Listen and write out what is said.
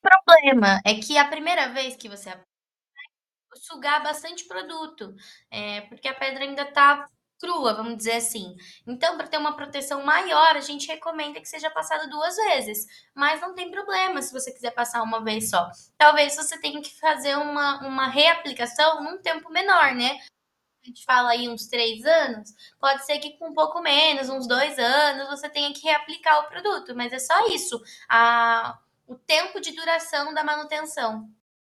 problema é que a primeira vez que você sugar bastante produto, porque a pedra ainda está crua, vamos dizer assim. Então, para ter uma proteção maior, a gente recomenda que seja passado 2 vezes, mas não tem problema se você quiser passar uma vez só. Talvez você tenha que fazer uma reaplicação num tempo menor, né? A gente fala aí uns 3 anos, pode ser que com um pouco menos, uns 2 anos, você tenha que reaplicar o produto, mas é só isso, o tempo de duração da manutenção.